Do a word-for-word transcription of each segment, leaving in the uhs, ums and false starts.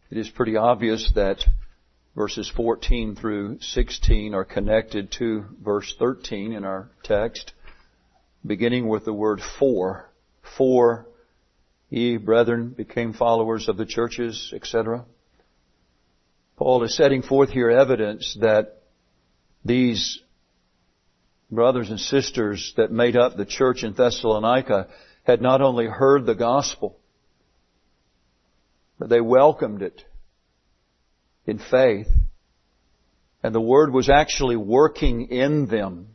It is pretty obvious that verses fourteen through sixteen are connected to verse thirteen in our text, beginning with the word for. For ye, brethren, became followers of the churches, et cetera. Paul is setting forth here evidence that these brothers and sisters that made up the church in Thessalonica had not only heard the gospel, but they welcomed it in faith. And the Word was actually working in them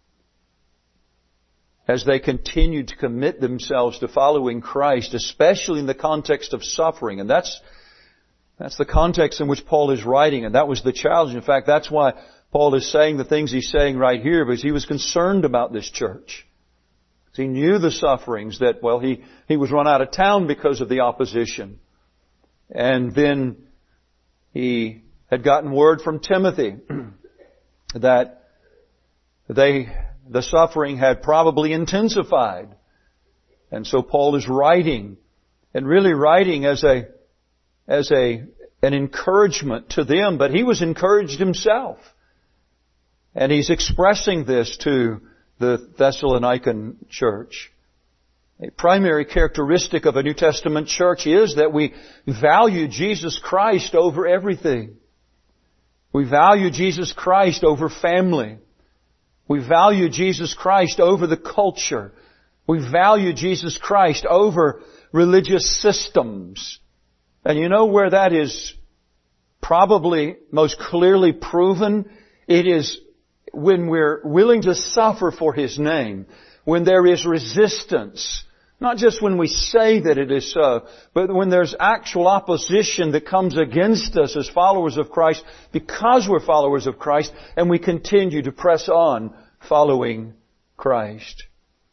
as they continued to commit themselves to following Christ, especially in the context of suffering. And that's, that's the context in which Paul is writing, and that was the challenge. In fact, that's why Paul is saying the things he's saying right here, because he was concerned about this church. He knew the sufferings that, well, he, he was run out of town because of the opposition. And then he had gotten word from Timothy that they, the suffering had probably intensified. And so Paul is writing, and really writing as a, as a, an encouragement to them, but he was encouraged himself. And he's expressing this to the Thessalonican church. A primary characteristic of a New Testament church is that we value Jesus Christ over everything. We value Jesus Christ over family. We value Jesus Christ over the culture. We value Jesus Christ over religious systems. And you know where that is probably most clearly proven? It is when we're willing to suffer for His name. When there is resistance. Not just when we say that it is so, but when there's actual opposition that comes against us as followers of Christ because we're followers of Christ, and we continue to press on following Christ.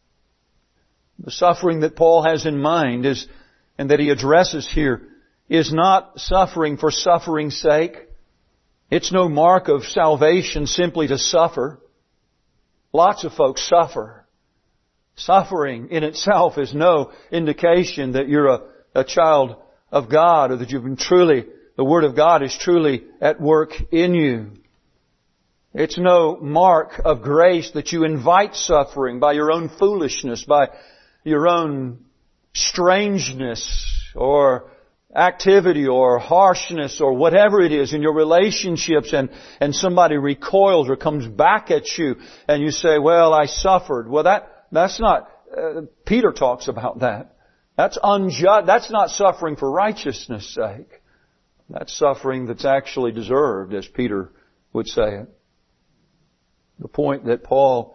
The suffering that Paul has in mind is, and that he addresses here, is not suffering for suffering's sake. It's no mark of salvation simply to suffer. Lots of folks suffer. Suffering in itself is no indication that you're a, a child of God, or that you've been truly, the Word of God is truly at work in you. It's no mark of grace that you invite suffering by your own foolishness, by your own strangeness or activity or harshness or whatever it is in your relationships, and, and somebody recoils or comes back at you and you say, well, I suffered. Well, that That's not, uh, Peter talks about that. That's unjust, that's not suffering for righteousness' sake. That's suffering that's actually deserved, as Peter would say it. The point that Paul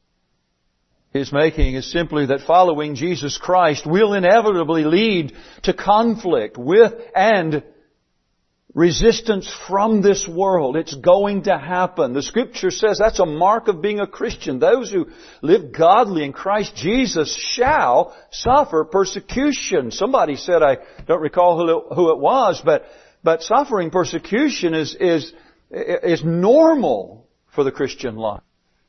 is making is simply that following Jesus Christ will inevitably lead to conflict with and resistance from this world. It's going to happen. The Scripture says that's a mark of being a Christian. Those who live godly in Christ Jesus shall suffer persecution. Somebody said, I don't recall who it, who it was, but but suffering persecution is is is normal for the Christian life.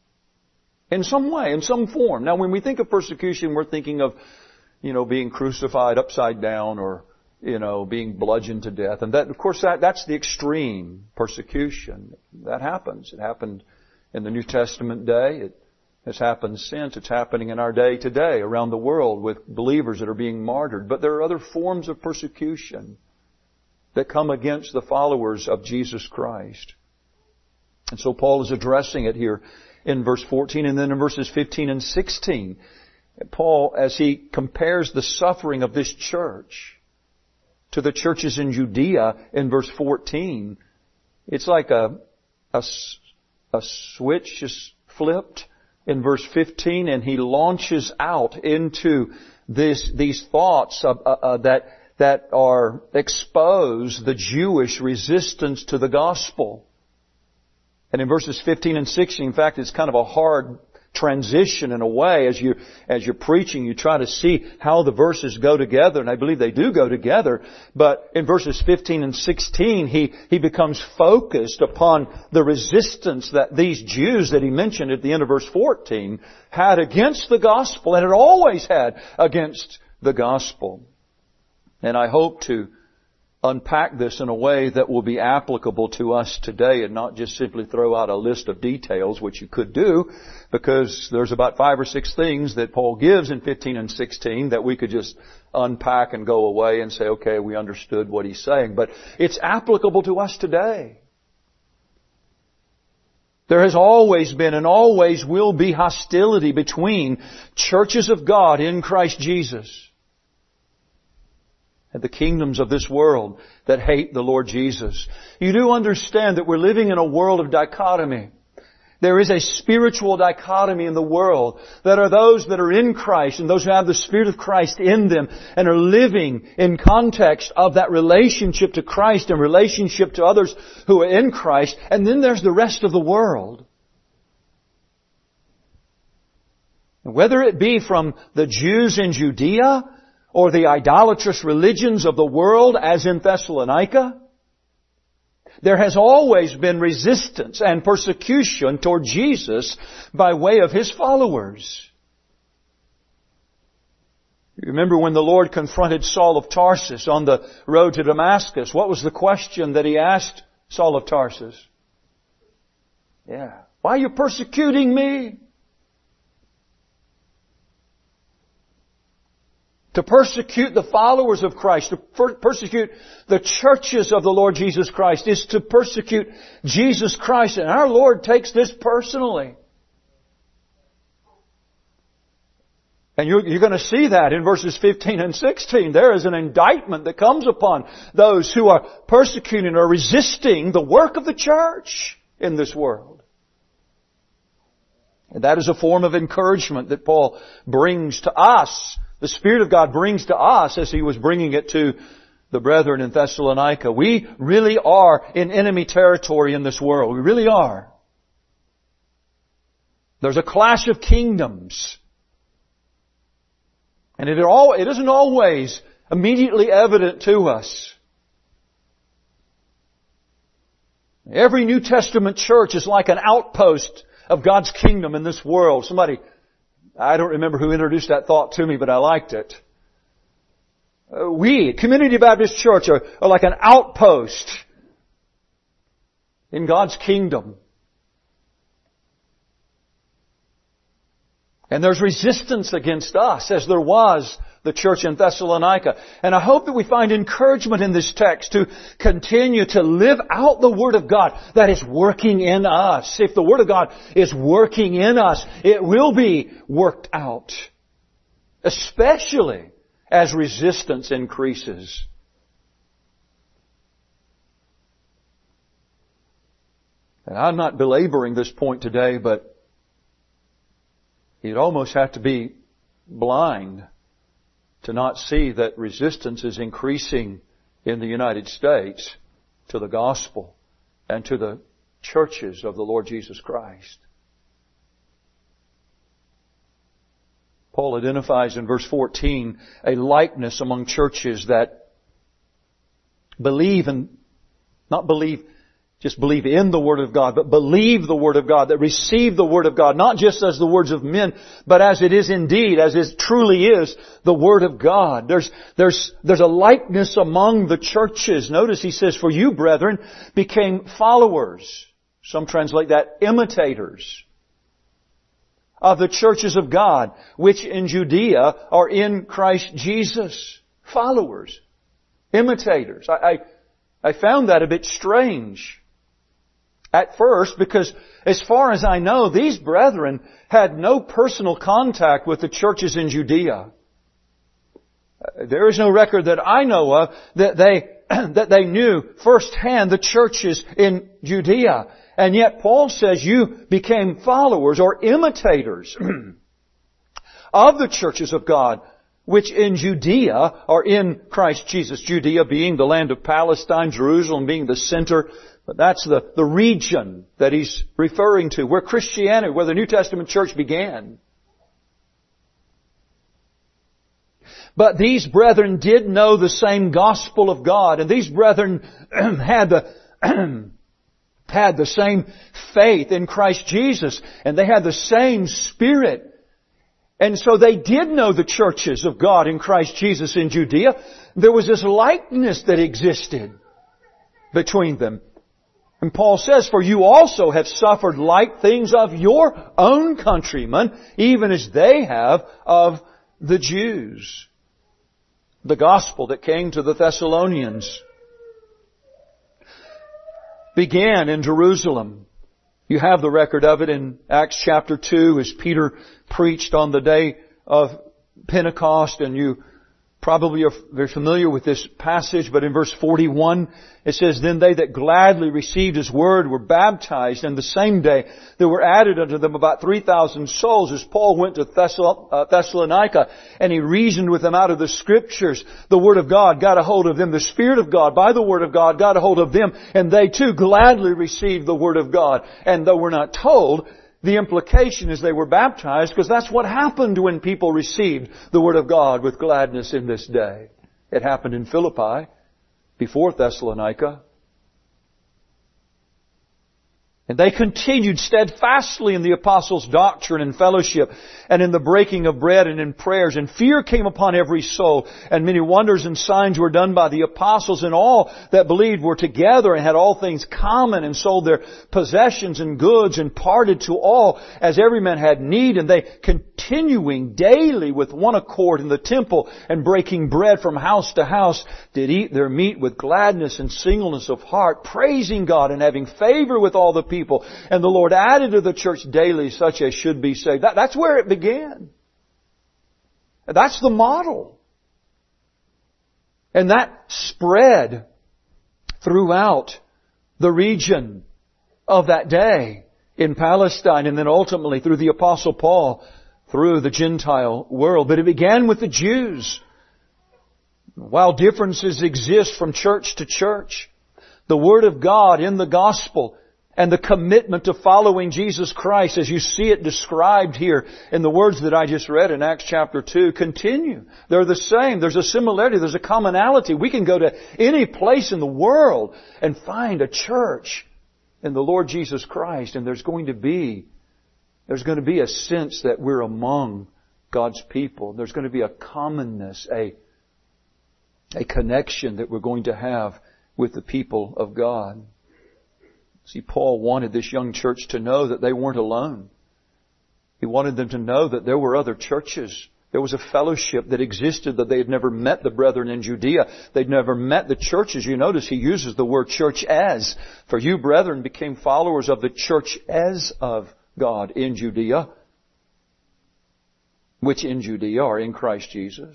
In some way, in some form. Now, when we think of persecution, we're thinking of, you know, being crucified upside down, or you know, being bludgeoned to death. And that, of course, that, that's the extreme persecution. That happens. It happened in the New Testament day. It has happened since. It's happening in our day today around the world with believers that are being martyred. But there are other forms of persecution that come against the followers of Jesus Christ. And so Paul is addressing it here in verse fourteen, and then in verses fifteen and sixteen. Paul, as he compares the suffering of this church to the churches in Judea in verse fourteen, it's like a, a, a switch is flipped in verse fifteen, and he launches out into this, these thoughts of, uh, uh, that, that are expose the Jewish resistance to the gospel. And in verses fifteen and sixteen, in fact, it's kind of a hard transition in a way. As you, as you're preaching, you try to see how the verses go together, and I believe they do go together. But in verses fifteen and sixteen, he, he becomes focused upon the resistance that these Jews that he mentioned at the end of verse fourteen had against the gospel, and had always had against the gospel. And I hope to unpack this in a way that will be applicable to us today and not just simply throw out a list of details, which you could do, because there's about five or six things that Paul gives in fifteen and sixteen that we could just unpack and go away and say, okay, we understood what he's saying. But it's applicable to us today. There has always been and always will be hostility between churches of God in Christ Jesus and the kingdoms of this world that hate the Lord Jesus. You do understand that we're living in a world of dichotomy. There is a spiritual dichotomy in the world, that are those that are in Christ and those who have the Spirit of Christ in them and are living in context of that relationship to Christ and relationship to others who are in Christ. And then there's the rest of the world. And whether it be from the Jews in Judea or the idolatrous religions of the world as in Thessalonica, there has always been resistance and persecution toward Jesus by way of His followers. You remember when the Lord confronted Saul of Tarsus on the road to Damascus, what was the question that He asked Saul of Tarsus? Yeah. Why are you persecuting me? To persecute the followers of Christ, to per- persecute the churches of the Lord Jesus Christ, is to persecute Jesus Christ. And our Lord takes this personally. And you're, you're going to see that in verses fifteen and sixteen. There is an indictment that comes upon those who are persecuting or resisting the work of the church in this world. And that is a form of encouragement that Paul brings to us. The Spirit of God brings to us as He was bringing it to the brethren in Thessalonica. We really are in enemy territory in this world. We really are. There's a clash of kingdoms. And it, all, it isn't always immediately evident to us. Every New Testament church is like an outpost of God's kingdom in this world. Somebody... I don't remember who introduced that thought to me, but I liked it. Uh, we, Community Baptist Church, are, are like an outpost in God's kingdom. And there's resistance against us, as there was the church in Thessalonica. And I hope that we find encouragement in this text to continue to live out the Word of God that is working in us. If the Word of God is working in us, it will be worked out. Especially as resistance increases. And I'm not belaboring this point today, but you'd almost have to be blind to not see that resistance is increasing in the United States to the gospel and to the churches of the Lord Jesus Christ. Paul identifies in verse fourteen a likeness among churches that believe and not believe just believe in the Word of God, but believe the Word of God, that receive the Word of God, not just as the words of men, but as it is indeed, as it truly is, the Word of God. There's, there's, there's a likeness among the churches. Notice he says, for you, brethren, became followers. Some translate that imitators of the churches of God, which in Judea are in Christ Jesus. Followers. Imitators. I, I, I found that a bit strange at first, because as far as I know, these brethren had no personal contact with the churches in Judea. There is no record that I know of that they, that they knew firsthand the churches in Judea. And yet Paul says you became followers or imitators of the churches of God, which in Judea are in Christ Jesus. Judea being the land of Palestine, Jerusalem being the center. But that's the, the region that he's referring to, where Christianity, where the New Testament church began. But these brethren did know the same gospel of God, and these brethren had the had the same faith in Christ Jesus, and they had the same Spirit. And so they did know the churches of God in Christ Jesus in Judea. There was this likeness that existed between them. And Paul says, for you also have suffered like things of your own countrymen, even as they have of the Jews. The gospel that came to the Thessalonians began in Jerusalem. You have the record of it in Acts chapter two as Peter preached on the day of Pentecost, and you probably are very familiar with this passage, but in verse forty-one it says, then they that gladly received His word were baptized, and the same day there were added unto them about three thousand souls. As Paul went to Thessalonica and he reasoned with them out of the Scriptures, the Word of God got a hold of them. The Spirit of God, by the Word of God, got a hold of them, and they too gladly received the Word of God. And though we're not told, the implication is they were baptized, because that's what happened when people received the Word of God with gladness in this day. It happened in Philippi before Thessalonica. And they continued steadfastly in the apostles' doctrine and fellowship, and in the breaking of bread and in prayers. And fear came upon every soul, and many wonders and signs were done by the apostles. And all that believed were together and had all things common, and sold their possessions and goods, and parted to all as every man had need. And they, continuing daily with one accord in the temple, and breaking bread from house to house, did eat their meat with gladness and singleness of heart, praising God and having favor with all the people. And the Lord added to the church daily such as should be saved. That, that's where it began. That's the model. And that spread throughout the region of that day in Palestine, and then ultimately through the Apostle Paul through the Gentile world. But it began with the Jews. While differences exist from church to church, the Word of God in the gospel and the commitment to following Jesus Christ, as you see it described here in the words that I just read in Acts chapter two, continue. They're the same. There's a similarity. There's a commonality. We can go to any place in the world and find a church in the Lord Jesus Christ, and there's going to be, there's going to be a sense that we're among God's people. There's going to be a commonness, a, a connection that we're going to have with the people of God. See, Paul wanted this young church to know that they weren't alone. He wanted them to know that there were other churches. There was a fellowship that existed, that they had never met the brethren in Judea. They'd never met the churches. You notice he uses the word church as. For you, brethren, became followers of the church as of God in Judea, which in Judea are in Christ Jesus.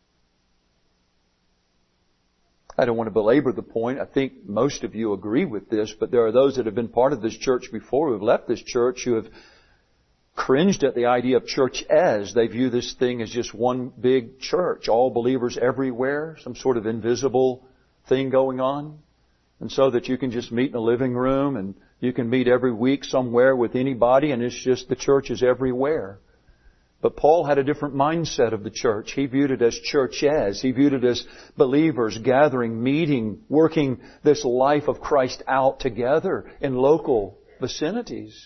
I don't want to belabor the point. I think most of you agree with this, but there are those that have been part of this church before, who have left this church, who have cringed at the idea of church as. They view this thing as just one big church, all believers everywhere, some sort of invisible thing going on. And so that you can just meet in a living room, and you can meet every week somewhere with anybody, and it's just the church is everywhere. But Paul had a different mindset of the church. He viewed it as church as. He viewed it as believers gathering, meeting, working this life of Christ out together in local vicinities.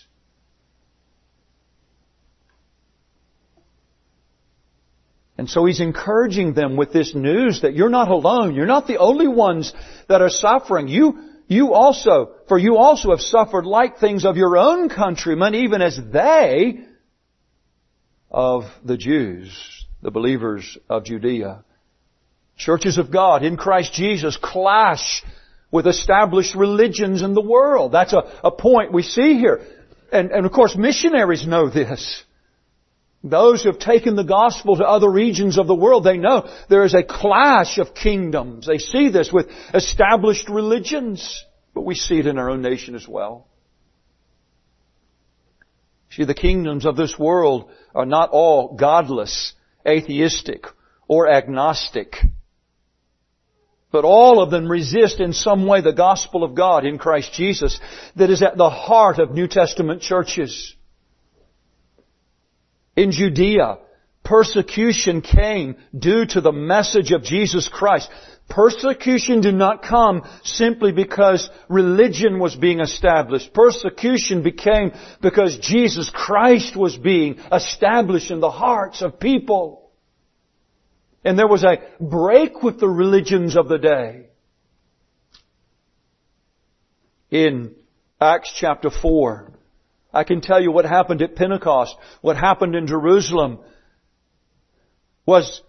And so he's encouraging them with this news that you're not alone. You're not the only ones that are suffering. You, you also, for you also have suffered like things of your own countrymen, even as they of the Jews, the believers of Judea. Churches of God in Christ Jesus clash with established religions in the world. That's a, a point we see here. And, and of course missionaries know this. Those who have taken the gospel to other regions of the world, they know there is a clash of kingdoms. They see this with established religions. But we see it in our own nation as well. See, the kingdoms of this world are not all godless, atheistic, or agnostic. But all of them resist in some way the gospel of God in Christ Jesus that is at the heart of New Testament churches. In Judea, persecution came due to the message of Jesus Christ. Persecution did not come simply because religion was being established. Persecution became because Jesus Christ was being established in the hearts of people. And there was a break with the religions of the day. In Acts chapter four, I can tell you what happened at Pentecost, what happened in Jerusalem was,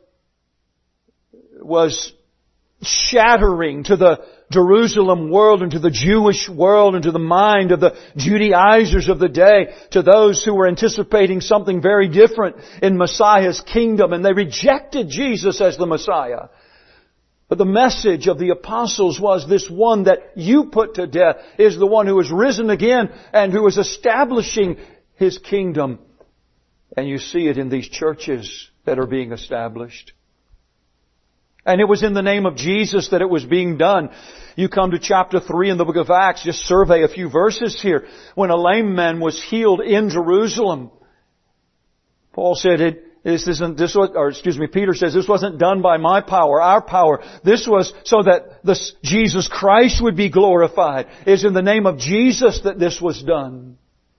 was shattering to the Jerusalem world and to the Jewish world and to the mind of the Judaizers of the day, to those who were anticipating something very different in Messiah's kingdom, and they rejected Jesus as the Messiah. But the message of the apostles was this one that you put to death is the one who is risen again and who is establishing His kingdom. And you see it in these churches that are being established. And it was in the name of Jesus that it was being done. You come to chapter three in the book of Acts, just survey a few verses here. When a lame man was healed in Jerusalem, Paul said it, this isn't, this was, or excuse me, Peter says this wasn't done by my power, our power. This was so that this Jesus Christ would be glorified. It's in the name of Jesus that this was done.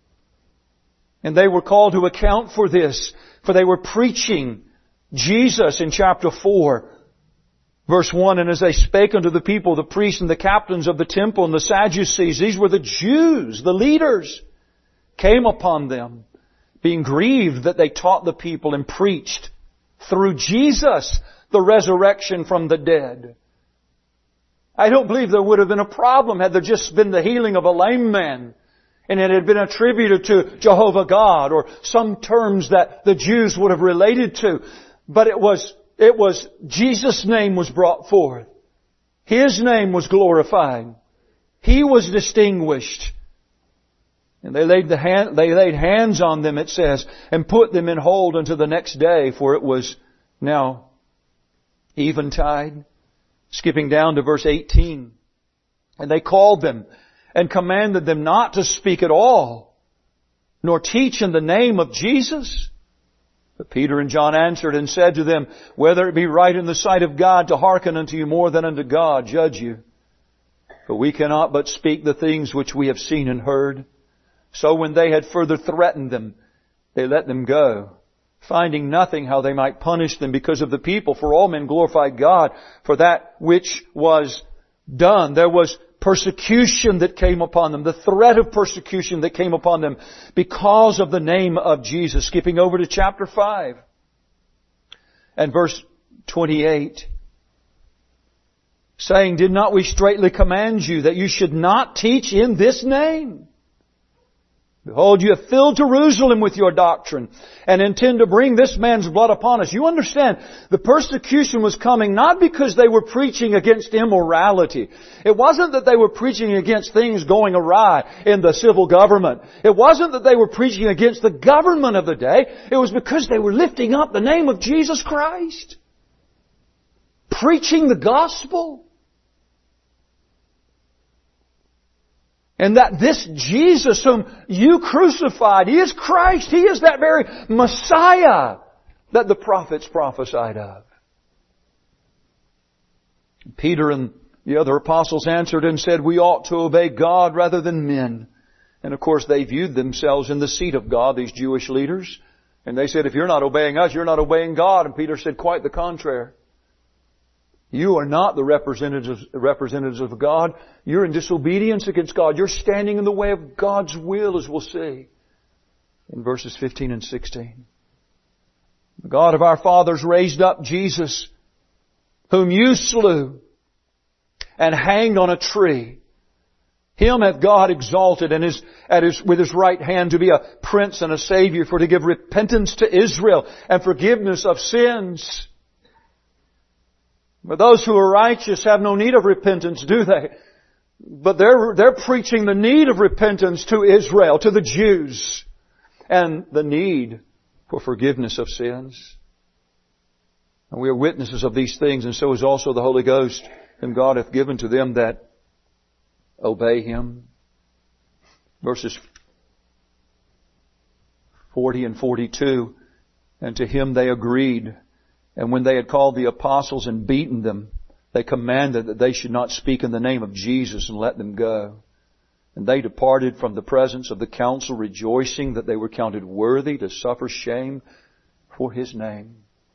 And they were called to account for this, for they were preaching Jesus in chapter four. Verse one, and as they spake unto the people, the priests and the captains of the temple and the Sadducees, these were the Jews, the leaders, came upon them, being grieved that they taught the people and preached through Jesus the resurrection from the dead. I don't believe there would have been a problem had there just been the healing of a lame man and it had been attributed to Jehovah God or some terms that the Jews would have related to. But it was It was, Jesus' name was brought forth. His name was glorified. He was distinguished. And they laid the hand, they laid hands on them, it says, and put them in hold until the next day, for it was now eventide. Skipping down to verse eighteen. And they called them and commanded them not to speak at all, nor teach in the name of Jesus. But Peter and John answered and said to them, whether it be right in the sight of God to hearken unto you more than unto God, judge you. But we cannot but speak the things which we have seen and heard. So when they had further threatened them, they let them go, finding nothing how they might punish them because of the people. For all men glorified God for that which was done. There was persecution that came upon them, the threat of persecution that came upon them because of the name of Jesus. Skipping over to chapter five and verse twenty-eight. Saying, did not we straitly command you that you should not teach in this name? Behold, you have filled Jerusalem with your doctrine and intend to bring this man's blood upon us. You understand, the persecution was coming not because they were preaching against immorality. It wasn't that they were preaching against things going awry in the civil government. It wasn't that they were preaching against the government of the day. It was because they were lifting up the name of Jesus Christ. Preaching the gospel. And that this Jesus whom you crucified, He is Christ. He is that very Messiah that the prophets prophesied of. Peter and the other apostles answered and said, we ought to obey God rather than men. And of course they viewed themselves in the seat of God, these Jewish leaders. And they said, if you're not obeying us, you're not obeying God. And Peter said quite the contrary. You are not the representatives, representatives of God. You're in disobedience against God. You're standing in the way of God's will, as we'll see in verses fifteen and sixteen. The God of our fathers raised up Jesus, whom you slew and hanged on a tree. Him hath God exalted and is at his, with His right hand to be a prince and a savior, for to give repentance to Israel and forgiveness of sins. But those who are righteous have no need of repentance, do they? But they're, they're preaching the need of repentance to Israel, to the Jews, and the need for forgiveness of sins. And we are witnesses of these things, and so is also the Holy Ghost, whom God hath given to them that obey Him. Verses forty and forty-two, and to Him they agreed. And when they had called the apostles and beaten them, they commanded that they should not speak in the name of Jesus and let them go. And they departed from the presence of the council, rejoicing that they were counted worthy to suffer shame for His name.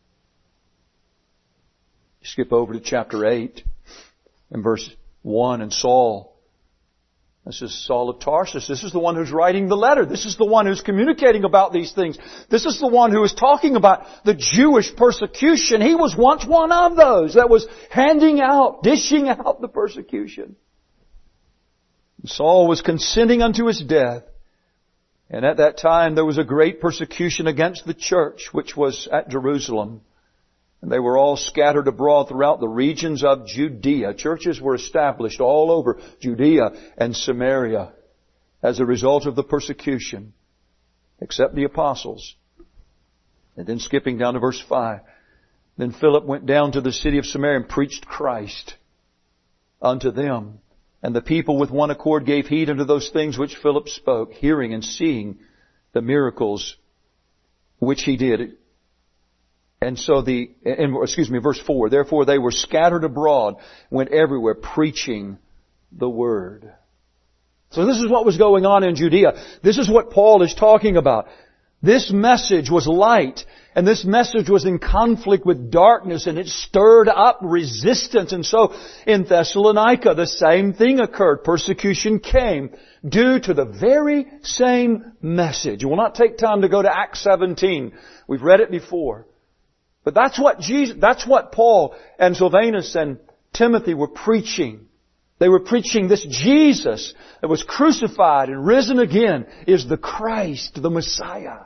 Skip over to chapter eight and verse one. And Saul, this is Saul of Tarsus. This is the one who's writing the letter. This is the one who's communicating about these things. This is the one who is talking about the Jewish persecution. He was once one of those that was handing out, dishing out the persecution. Saul was consenting unto his death. And at that time there was a great persecution against the church, which was at Jerusalem. And they were all scattered abroad throughout the regions of Judea. Churches were established all over Judea and Samaria as a result of the persecution, except the apostles. And then skipping down to verse five. Then Philip went down to the city of Samaria and preached Christ unto them. And the people with one accord gave heed unto those things which Philip spoke, hearing and seeing the miracles which he did. And so the, and, excuse me, verse four, therefore they were scattered abroad, went everywhere preaching the word. So this is what was going on in Judea. This is what Paul is talking about. This message was light, and this message was in conflict with darkness, and it stirred up resistance. And so in Thessalonica, the same thing occurred. Persecution came due to the very same message. We'll not take time to go to Acts seventeen. We've read it before. But that's what Jesus, that's what Paul and Silvanus and Timothy were preaching. They were preaching this Jesus that was crucified and risen again is the Christ, the Messiah.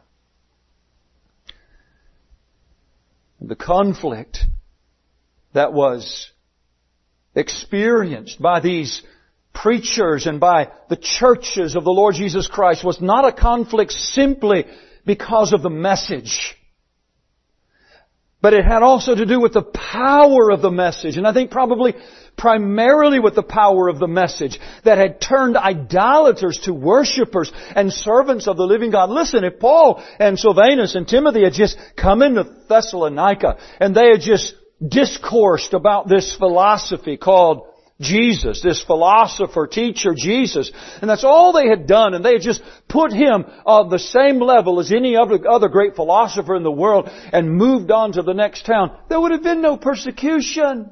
The conflict that was experienced by these preachers and by the churches of the Lord Jesus Christ was not a conflict simply because of the message. But it had also to do with the power of the message. And I think probably primarily with the power of the message that had turned idolaters to worshipers and servants of the living God. Listen, if Paul and Silvanus and Timothy had just come into Thessalonica and they had just discoursed about this philosophy called Jesus, this philosopher, teacher, Jesus, and that's all they had done, and they had just put Him on the same level as any other, other great philosopher in the world and moved on to the next town, there would have been no persecution.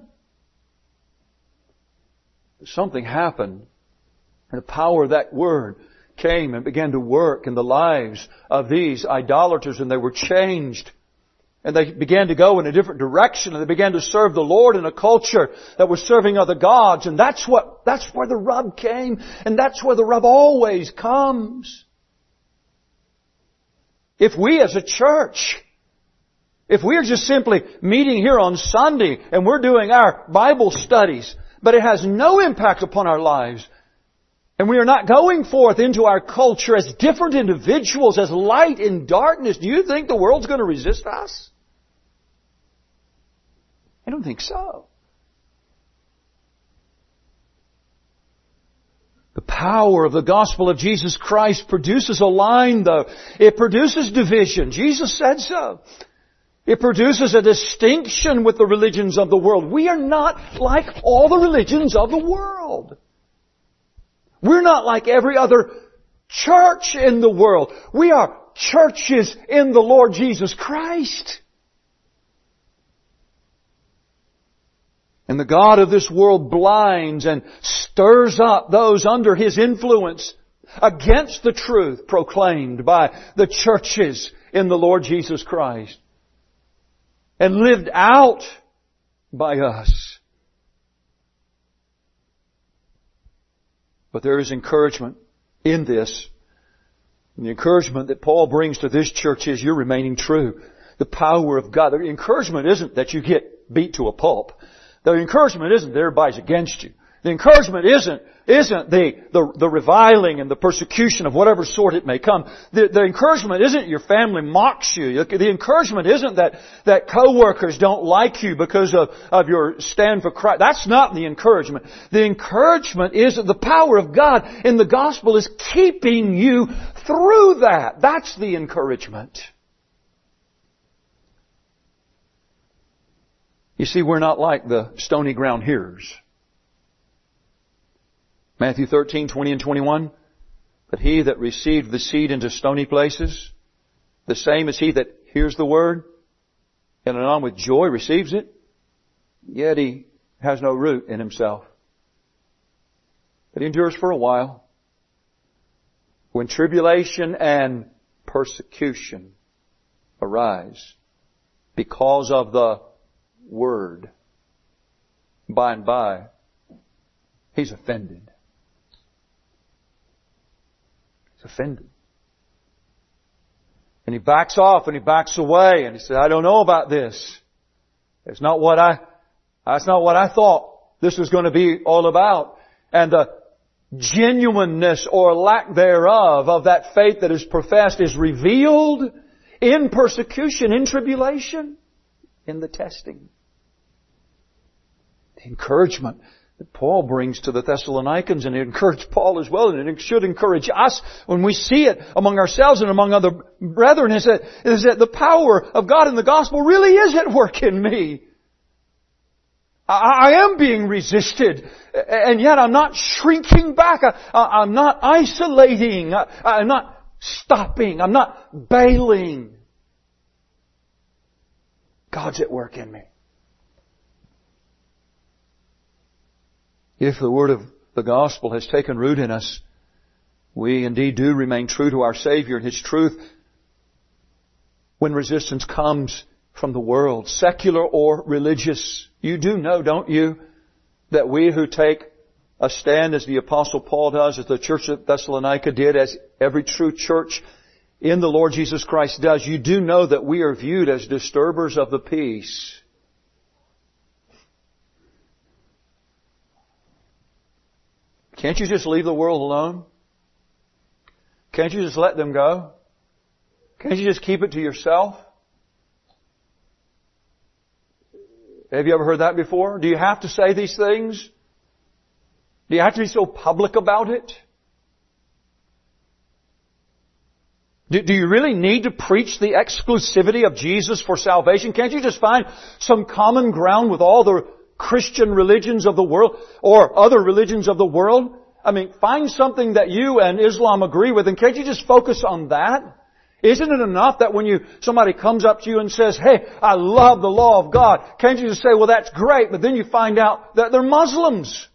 But something happened, and the power of that word came and began to work in the lives of these idolaters, and they were changed. And they began to go in a different direction, and they began to serve the Lord in a culture that was serving other gods. And that's what, that's where the rub came, and that's where the rub always comes. If we as a church, if we're just simply meeting here on Sunday and we're doing our Bible studies, but it has no impact upon our lives, and we are not going forth into our culture as different individuals, as light in darkness, do you think the world's going to resist us? I don't think so. The power of the gospel of Jesus Christ produces a line, though. It produces division. Jesus said so. It produces a distinction with the religions of the world. We are not like all the religions of the world. We're not like every other church in the world. We are churches in the Lord Jesus Christ. And the God of this world blinds and stirs up those under His influence against the truth proclaimed by the churches in the Lord Jesus Christ and lived out by us. But there is encouragement in this. And the encouragement that Paul brings to this church is you're remaining true. The power of God. The encouragement isn't that you get beat to a pulp. The encouragement isn't that everybody's against you. The encouragement isn't, isn't the, the, the reviling and the persecution of whatever sort it may come. The, the encouragement isn't your family mocks you. The encouragement isn't that, that co-workers don't like you because of, of your stand for Christ. That's not the encouragement. The encouragement is that the power of God in the gospel is keeping you through that. That's the encouragement. You see, we're not like the stony ground hearers. Matthew thirteen, twenty and twenty-one. But he that received the seed into stony places, the same as he that hears the word, and anon with joy receives it, yet he has no root in himself. But he endures for a while. When tribulation and persecution arise because of the word, by and by, he's offended. He's offended. And he backs off and he backs away and he says, I don't know about this. It's not what I, that's not what I thought this was going to be all about. And the genuineness or lack thereof of that faith that is professed is revealed in persecution, in tribulation, in the testing. The encouragement that Paul brings to the Thessalonians, and it encouraged Paul as well, and it should encourage us when we see it among ourselves and among other brethren, is that, is that the power of God in the gospel really is at work in me. I, I am being resisted, and yet I'm not shrinking back. I, I, I'm not isolating. I, I'm not stopping. I'm not bailing. God's at work in me. If the word of the gospel has taken root in us, we indeed do remain true to our Savior and His truth when resistance comes from the world, secular or religious. You do know, don't you, that we who take a stand as the Apostle Paul does, as the church at Thessalonica did, as every true church in the Lord Jesus Christ does, you do know that we are viewed as disturbers of the peace. Can't you just leave the world alone? Can't you just let them go? Can't you just keep it to yourself? Have you ever heard that before? Do you have to say these things? Do you have to be so public about it? Do, do you really need to preach the exclusivity of Jesus for salvation? Can't you just find some common ground with all the Christian religions of the world or other religions of the world? I mean, find something that you and Islam agree with, and can't you just focus on that? Isn't it enough that when you somebody comes up to you and says, hey, I love the law of God, can't you just say, well, that's great, but then you find out that they're Muslims?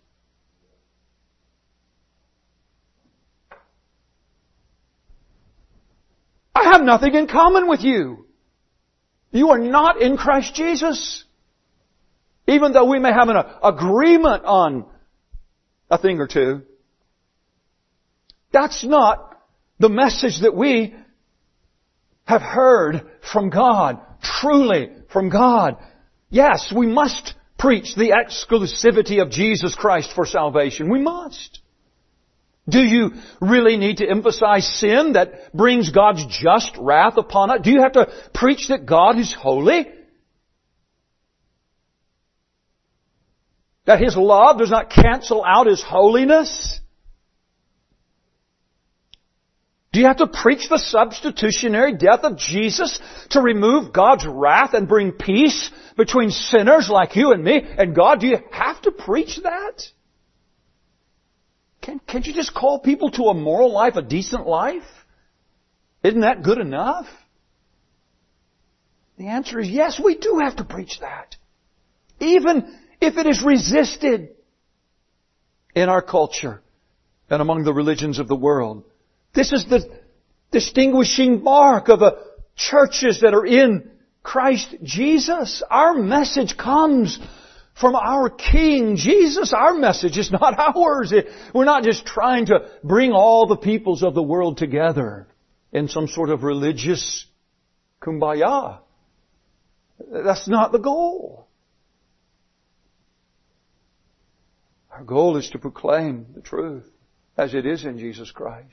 I have nothing in common with you. You are not in Christ Jesus. Even though we may have an agreement on a thing or two, that's not the message that we have heard from God, truly from God. Yes, we must preach the exclusivity of Jesus Christ for salvation. We must. Do you really need to emphasize sin that brings God's just wrath upon us? Do you have to preach that God is holy? That His love does not cancel out His holiness? Do you have to preach the substitutionary death of Jesus to remove God's wrath and bring peace between sinners like you and me and God? Do you have to preach that? Can't, can't you just call people to a moral life, a decent life? Isn't that good enough? The answer is yes, we do have to preach that. Even if it is resisted in our culture and among the religions of the world. This is the distinguishing mark of a churches that are in Christ Jesus. Our message comes from our King Jesus. Our message is not ours. We're not just trying to bring all the peoples of the world together in some sort of religious kumbaya. That's not the goal. Our goal is to proclaim the truth as it is in Jesus Christ.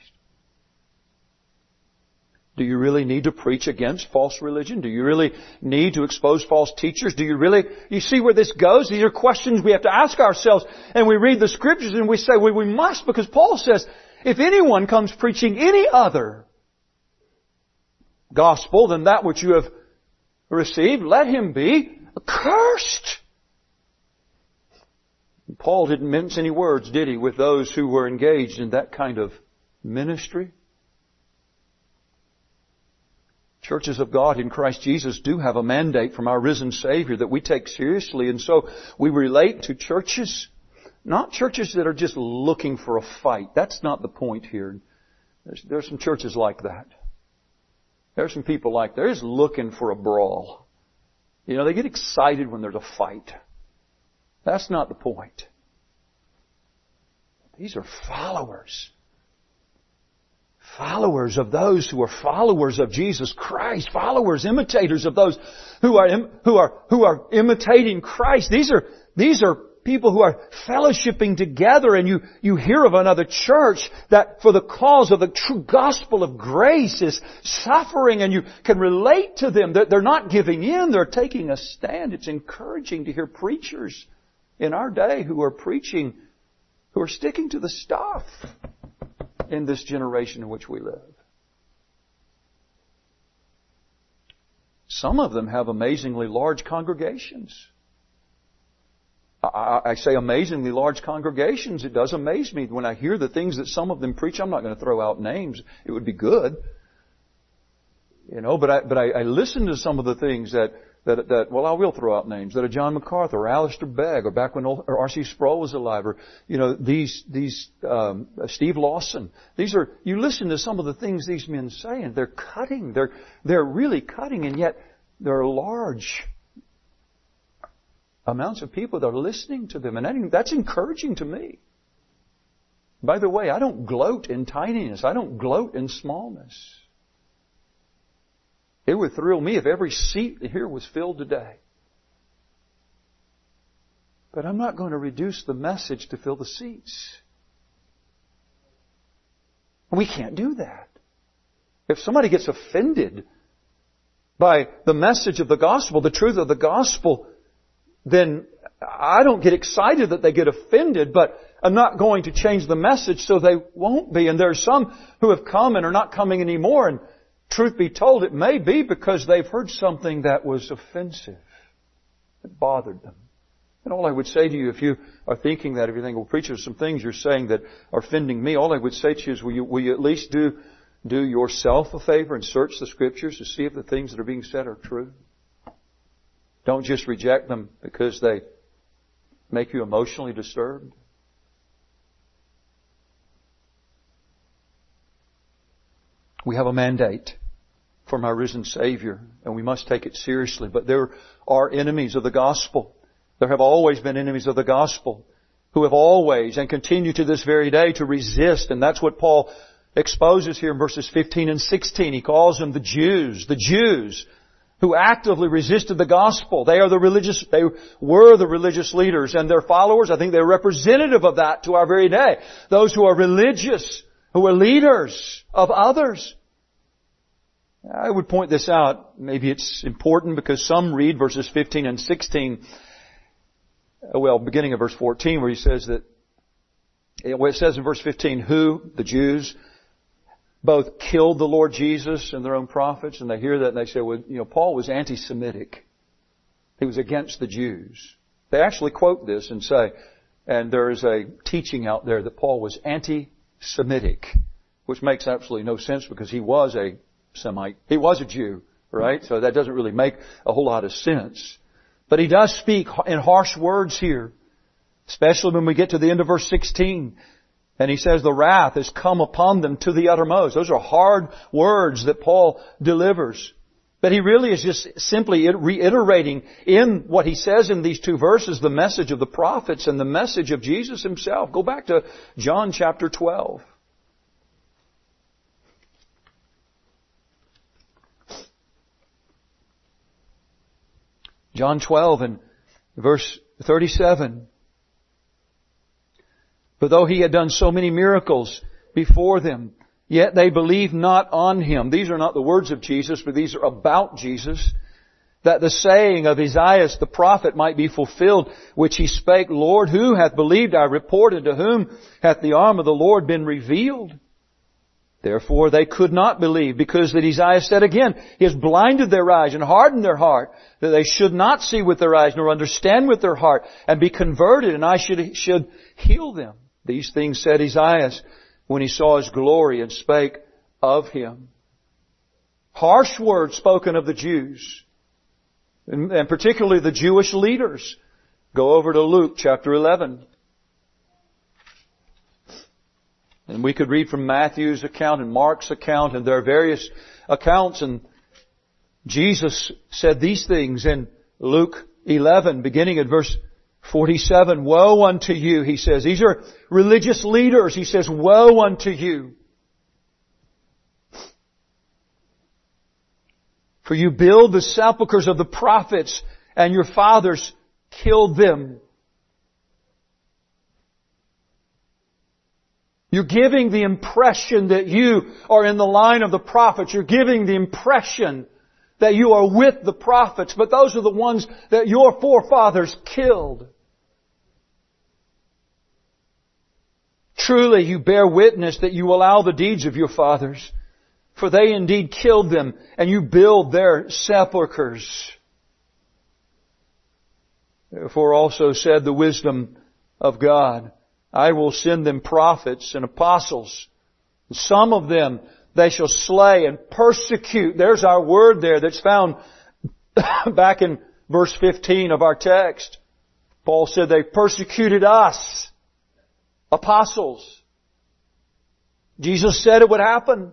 Do you really need to preach against false religion? Do you really need to expose false teachers? Do you really, you see where this goes? These are questions we have to ask ourselves. And we read the Scriptures and we say, well, we must, because Paul says, if anyone comes preaching any other gospel than that which you have received, let him be accursed. Paul didn't mince any words, did he, with those who were engaged in that kind of ministry? Churches of God in Christ Jesus do have a mandate from our risen Savior that we take seriously, and so we relate to churches, not churches that are just looking for a fight. That's not the point here. There's, there's some churches like that. There's some people like that. They're just looking for a brawl. You know, they get excited when there's a fight. That's not the point. These are followers. Followers of those who are followers of Jesus Christ. Followers, imitators of those who are, who are, who are imitating Christ. These are, these are people who are fellowshipping together, and you, you hear of another church that for the cause of the true gospel of grace is suffering, and you can relate to them. They're, they're not giving in. They're taking a stand. It's encouraging to hear preachers in our day who are preaching, who are sticking to the stuff in this generation in which we live. Some of them have amazingly large congregations. I, I say amazingly large congregations. It does amaze me when I hear the things that some of them preach. I'm not going to throw out names. It would be good. You know, but I, but I, I listen to some of the things that That, that, well, I will throw out names, that are John MacArthur or Alistair Begg, or back when or R C Sproul was alive, or, you know, these, these, um, Steve Lawson. These are, you listen to some of the things these men say, and they're cutting, they're, they're really cutting, and yet there are large amounts of people that are listening to them, and that, that's encouraging to me. By the way, I don't gloat in tininess. I don't gloat in smallness. It would thrill me if every seat here was filled today. But I'm not going to reduce the message to fill the seats. We can't do that. If somebody gets offended by the message of the gospel, the truth of the gospel, then I don't get excited that they get offended, but I'm not going to change the message so they won't be. And there are some who have come and are not coming anymore, and truth be told, it may be because they've heard something that was offensive, that bothered them. And all I would say to you, if you are thinking that, if you think, well, preacher, there's some things you're saying that are offending me, all I would say to you is, will you, will you at least do, do yourself a favor and search the Scriptures to see if the things that are being said are true? Don't just reject them because they make you emotionally disturbed. We have a mandate from our risen Savior, and we must take it seriously. But there are enemies of the gospel. There have always been enemies of the gospel who have always and continue to this very day to resist. And that's what Paul exposes here in verses fifteen and sixteen. He calls them the Jews. The Jews who actively resisted the gospel. They are the religious, they were the religious leaders, and their followers, I think they're representative of that to our very day. Those who are religious, who are leaders of others. I would point this out. Maybe it's important because some read verses fifteen and sixteen, well, beginning of verse fourteen, where he says that, where it says in verse fifteen, who, the Jews, both killed the Lord Jesus and their own prophets, and they hear that and they say, well, you know, Paul was anti-Semitic. He was against the Jews. They actually quote this and say, and there is a teaching out there that Paul was anti-Semitic, which makes absolutely no sense because he was a Semite. He was a Jew, right? So that doesn't really make a whole lot of sense. But he does speak in harsh words here, especially when we get to the end of verse sixteen. And he says, the wrath has come upon them to the uttermost. Those are hard words that Paul delivers. But he really is just simply reiterating in what he says in these two verses, the message of the prophets and the message of Jesus Himself. Go back to John chapter twelve. John twelve and verse thirty-seven. But though He had done so many miracles before them, yet they believed not on Him. These are not the words of Jesus, but these are about Jesus. That the saying of Isaiah the prophet might be fulfilled, which he spake, Lord, who hath believed our report, and to whom hath the arm of the Lord been revealed? Therefore they could not believe, because that Isaiah said again, He has blinded their eyes and hardened their heart, that they should not see with their eyes, nor understand with their heart, and be converted, and I should, should heal them. These things said Isaiah when he saw His glory and spake of Him. Harsh words spoken of the Jews, and, and particularly the Jewish leaders. Go over to Luke chapter eleven. And we could read from Matthew's account and Mark's account, and there are various accounts, and Jesus said these things in Luke eleven, beginning at verse forty-seven. Woe unto you, He says. These are religious leaders. He says, woe unto you. For you build the sepulchres of the prophets, and your fathers killed them. You're giving the impression that you are in the line of the prophets. You're giving the impression that you are with the prophets, but those are the ones that your forefathers killed. Truly you bear witness that you allow the deeds of your fathers, for they indeed killed them, and you build their sepulchres. Therefore also said the wisdom of God, I will send them prophets and apostles. Some of them they shall slay and persecute. There's our word there that's found back in verse fifteen of our text. Paul said they persecuted us, apostles. Jesus said it would happen.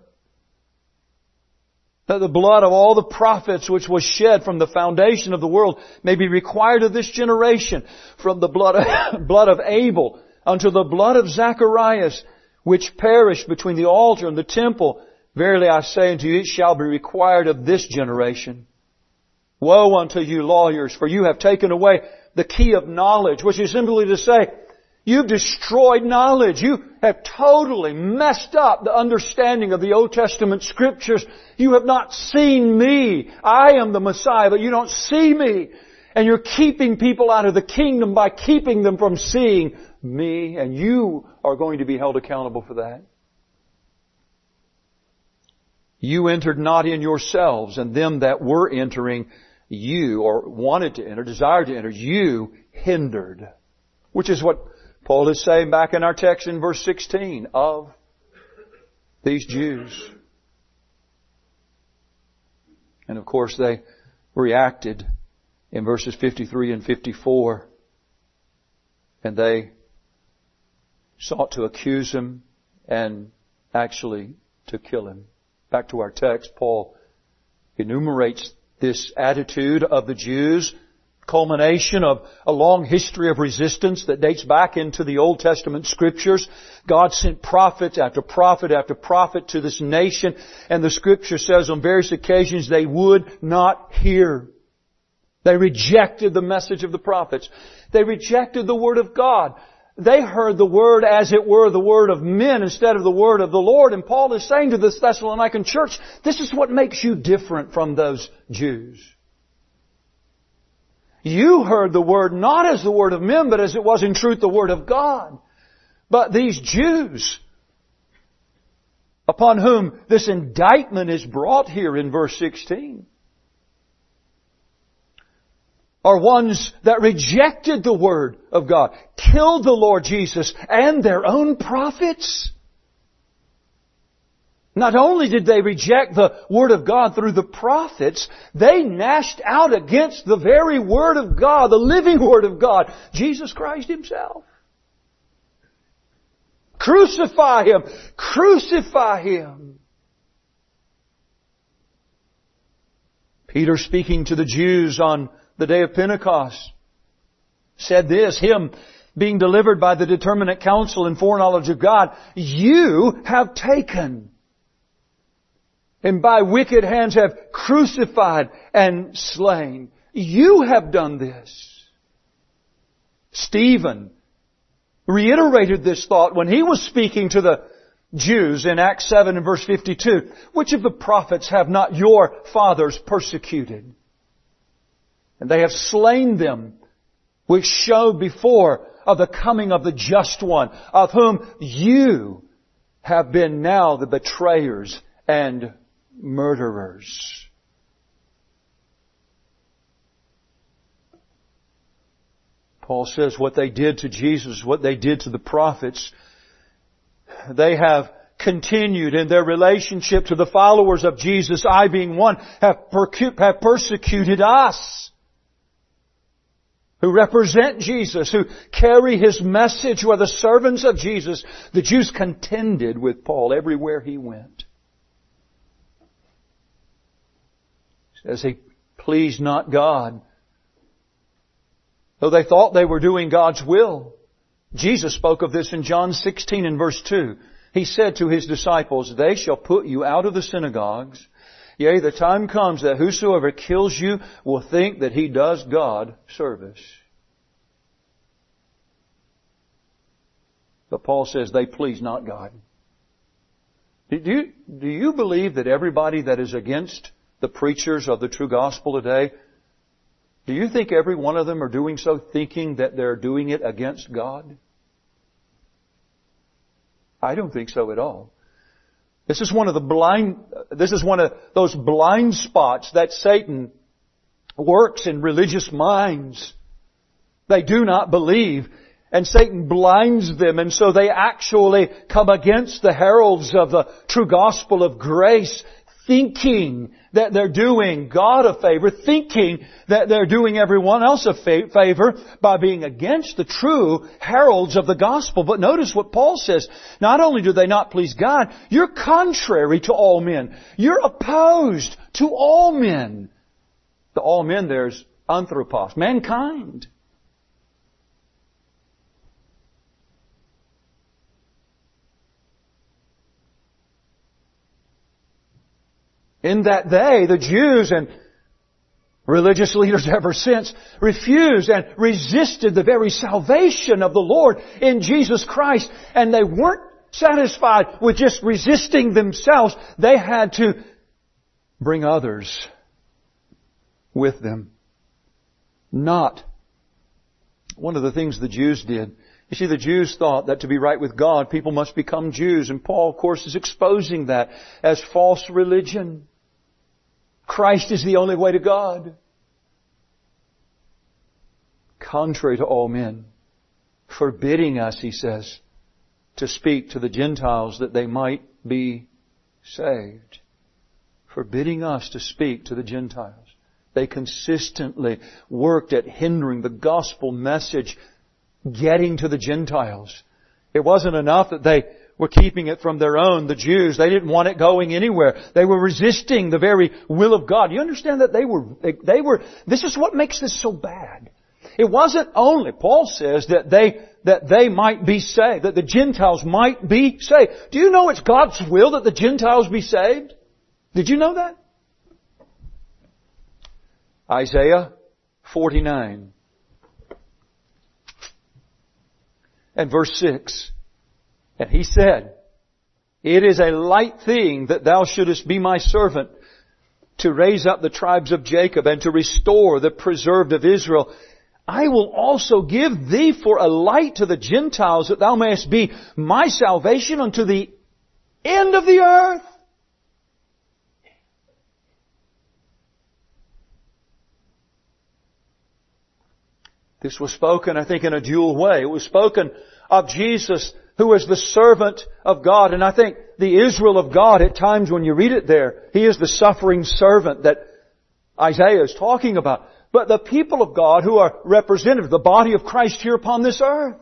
That the blood of all the prophets which was shed from the foundation of the world may be required of this generation, from the blood of, blood of Abel unto the blood of Zacharias, which perished between the altar and the temple. Verily I say unto you, it shall be required of this generation. Woe unto you lawyers, for you have taken away the key of knowledge, which is simply to say, you've destroyed knowledge. You have totally messed up the understanding of the Old Testament Scriptures. You have not seen me. I am the Messiah, but you don't see me. And you're keeping people out of the kingdom by keeping them from seeing me. And you are going to be held accountable for that. You entered not in yourselves, and them that were entering, you, or wanted to enter, desired to enter, you hindered. Which is what Paul is saying back in our text in verse sixteen of these Jews. And of course they reacted in verses fifty-three and fifty-four. And they sought to accuse Him and actually to kill Him. Back to our text, Paul enumerates this attitude of the Jews, culmination of a long history of resistance that dates back into the Old Testament Scriptures. God sent prophets after prophet after prophet to this nation, and the Scripture says on various occasions they would not hear. They rejected the message of the prophets. They rejected the Word of God. They heard the Word as it were the Word of men instead of the Word of the Lord. And Paul is saying to this Thessalonican church, this is what makes you different from those Jews. You heard the Word not as the Word of men, but as it was in truth the Word of God. But these Jews, upon whom this indictment is brought here in verse sixteen, are ones that rejected the Word of God, killed the Lord Jesus and their own prophets. Not only did they reject the Word of God through the prophets, they gnashed out against the very Word of God, the living Word of God, Jesus Christ Himself. Crucify Him! Crucify Him! Peter, speaking to the Jews on the day of Pentecost, said this, Him being delivered by the determinate counsel and foreknowledge of God, you have taken, and by wicked hands have crucified and slain. You have done this. Stephen reiterated this thought when he was speaking to the Jews in Acts seven and verse fifty-two. Which of the prophets have not your fathers persecuted? And they have slain them, which showed before of the coming of the just one, of whom you have been now the betrayers and murderers. Paul says what they did to Jesus, what they did to the prophets, they have continued in their relationship to the followers of Jesus, I being one, have, percu- have persecuted us, who represent Jesus, who carry His message, who are the servants of Jesus. The Jews contended with Paul everywhere he went. Says he pleased not God. Though they thought they were doing God's will. Jesus spoke of this in John sixteen and verse two. He said to His disciples, they shall put you out of the synagogues. Yea, the time comes that whosoever kills you will think that he does God service. But Paul says they please not God. Do you, do you believe that everybody that is against the preachers of the true gospel today, do you think every one of them are doing so thinking that they're doing it against God? I don't think so at all. This is one of the blind, this is one of those blind spots that Satan works in religious minds. They do not believe, and Satan blinds them, and so they actually come against the heralds of the true gospel of grace, thinking that they're doing God a favor, thinking that they're doing everyone else a favor by being against the true heralds of the gospel. But notice what Paul says. Not only do they not please God, you're contrary to all men. You're opposed to all men. The all men there's anthropos, mankind. In that they, the Jews and religious leaders ever since, refused and resisted the very salvation of the Lord in Jesus Christ. And they weren't satisfied with just resisting themselves. They had to bring others with them. Not one of the things the Jews did. You see, the Jews thought that to be right with God, people must become Jews. And Paul, of course, is exposing that as false religion. Christ is the only way to God. Contrary to all men, forbidding us, he says, to speak to the Gentiles that they might be saved. Forbidding us to speak to the Gentiles. They consistently worked at hindering the gospel message getting to the Gentiles. It wasn't enough that they were keeping it from their own, the Jews. They didn't want it going anywhere. They were resisting the very will of God. You understand that they were, they were, this is what makes this so bad. It wasn't only, Paul says, that they, that they might be saved, that the Gentiles might be saved. Do you know it's God's will that the Gentiles be saved? Did you know that? Isaiah forty-nine and verse six. And he said, it is a light thing that thou shouldest be my servant to raise up the tribes of Jacob and to restore the preserved of Israel. I will also give thee for a light to the Gentiles that thou mayest be my salvation unto the end of the earth. This was spoken, I think, in a dual way. It was spoken of Jesus, who is the servant of God. And I think the Israel of God, at times when you read it there, He is the suffering servant that Isaiah is talking about. But the people of God who are representative, the body of Christ here upon this earth,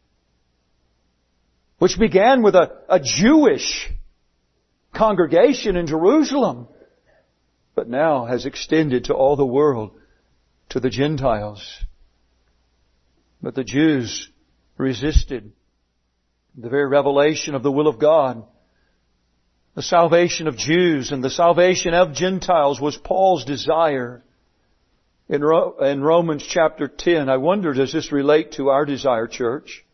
which began with a, a Jewish congregation in Jerusalem, but now has extended to all the world, to the Gentiles. But the Jews resisted the very revelation of the will of God. The salvation of Jews and the salvation of Gentiles was Paul's desire. In, Ro- in Romans chapter ten, I wonder, does this relate to our desire, church?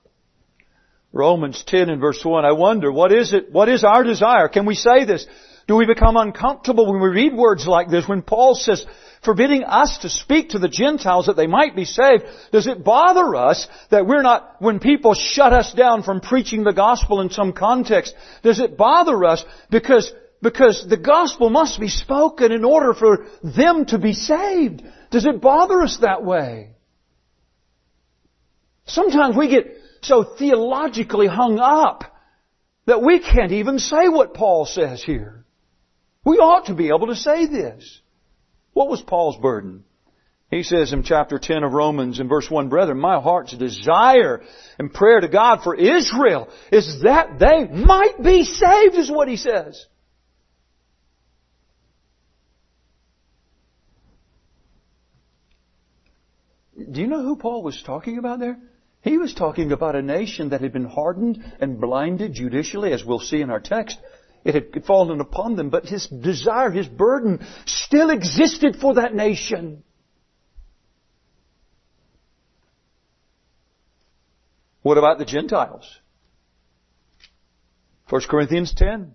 Romans ten and verse one, I wonder, what is it, what is our desire? Can we say this? Do we become uncomfortable when we read words like this? When Paul says, forbidding us to speak to the Gentiles that they might be saved, does it bother us that we're not, when people shut us down from preaching the gospel in some context, does it bother us because, because the gospel must be spoken in order for them to be saved? Does it bother us that way? Sometimes we get so theologically hung up that we can't even say what Paul says here. We ought to be able to say this. What was Paul's burden? He says in chapter ten of Romans in verse one, brethren, my heart's desire and prayer to God for Israel is that they might be saved, is what he says. Do you know who Paul was talking about there? He was talking about a nation that had been hardened and blinded judicially, as we'll see in our text. It had fallen upon them, but his desire, his burden still existed for that nation. What about the Gentiles? First Corinthians ten.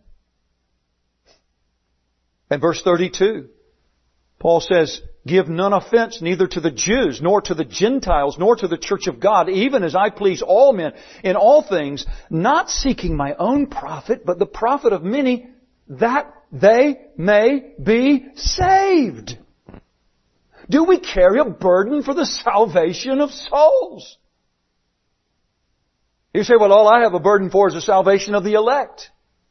And verse thirty-two. Paul says, give none offense neither to the Jews, nor to the Gentiles, nor to the church of God, even as I please all men in all things, not seeking my own profit, but the profit of many, that they may be saved. Do we carry a burden for the salvation of souls? You say, well, all I have a burden for is the salvation of the elect.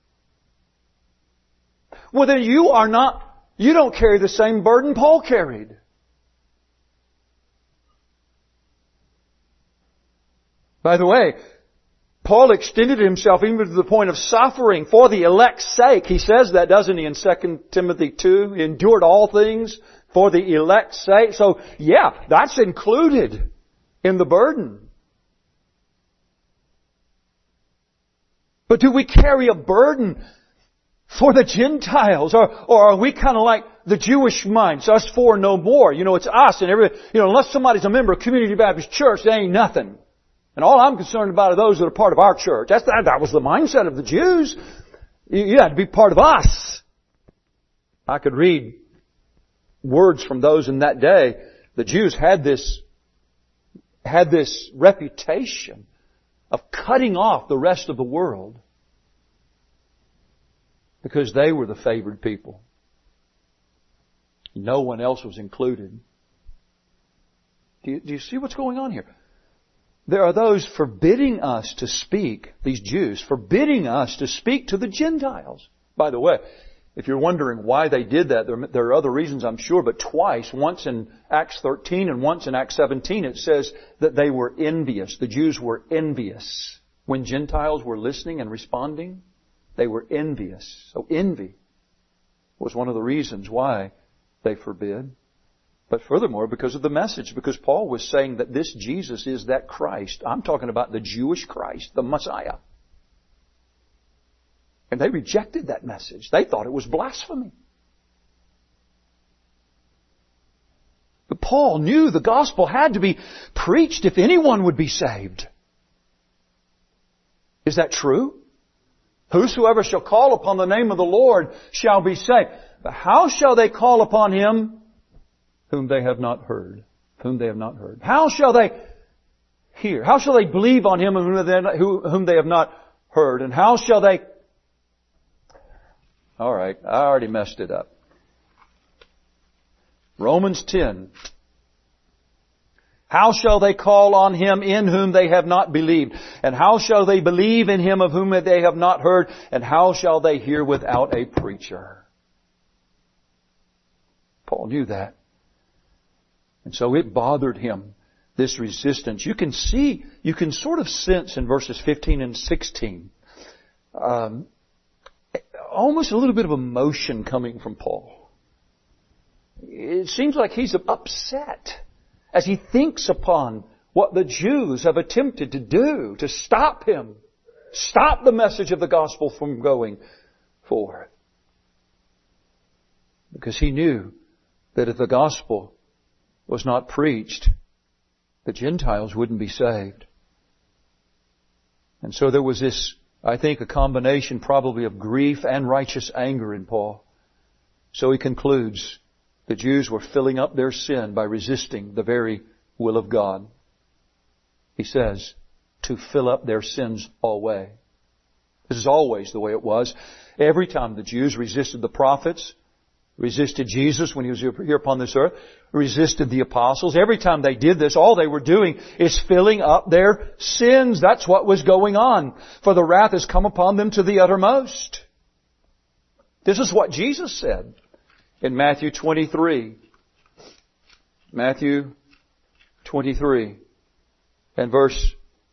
Well, then you are not You don't carry the same burden Paul carried. By the way, Paul extended himself even to the point of suffering for the elect's sake. He says that, doesn't he, in Second Timothy two? He endured all things for the elect's sake. So, yeah, that's included in the burden. But do we carry a burden for the Gentiles? Or, or are we kind of like the Jewish minds? Us four no more. You know, it's us and everybody. You know, unless somebody's a member of Community Baptist Church, they ain't nothing. And all I'm concerned about are those that are part of our church. That's, that, that was the mindset of the Jews. You, you had to be part of us. I could read words from those in that day. The Jews had this, had this reputation of cutting off the rest of the world, because they were the favored people. No one else was included. Do you, do you see what's going on here? There are those forbidding us to speak, these Jews, forbidding us to speak to the Gentiles. By the way, if you're wondering why they did that, there, there are other reasons, I'm sure, but twice, once in Acts thirteen and once in Acts seventeen, it says that they were envious. The Jews were envious when Gentiles were listening and responding. They were envious. So envy was one of the reasons why they forbid. But furthermore, because of the message, because Paul was saying that this Jesus is that Christ. I'm talking about the Jewish Christ, the Messiah. And they rejected that message. They thought it was blasphemy. But Paul knew the gospel had to be preached if anyone would be saved. Is that true? Whosoever shall call upon the name of the Lord shall be saved. But how shall they call upon Him whom they have not heard? Whom they have not heard. How shall they hear? How shall they believe on Him whom they have not heard? And how shall they... All right, I already messed it up. Romans ten. How shall they call on Him in whom they have not believed? And how shall they believe in Him of whom they have not heard? And how shall they hear without a preacher? Paul knew that. And so it bothered him, this resistance. You can see, you can sort of sense in verses fifteen and sixteen, um, almost a little bit of emotion coming from Paul. It seems like he's upset as he thinks upon what the Jews have attempted to do to stop him, stop the message of the gospel from going forward. Because he knew that if the gospel was not preached, the Gentiles wouldn't be saved. And so there was this I think, a combination probably of grief and righteous anger in Paul. So he concludes, the Jews were filling up their sin by resisting the very will of God. He says, to fill up their sins always. This is always the way it was. Every time the Jews resisted the prophets, resisted Jesus when He was here upon this earth, resisted the apostles, every time they did this, all they were doing is filling up their sins. That's what was going on. For the wrath has come upon them to the uttermost. This is what Jesus said in Matthew twenty-three. Matthew twenty-three and verse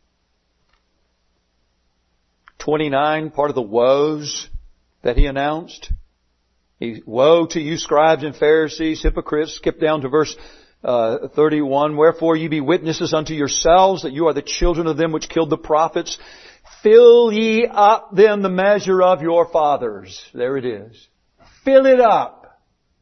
twenty-nine, part of the woes that He announced. He, woe to you, scribes and Pharisees, hypocrites. Skip down to verse uh, thirty-one. Wherefore ye be witnesses unto yourselves that you are the children of them which killed the prophets. Fill ye up then the measure of your fathers. There it is. Fill it up.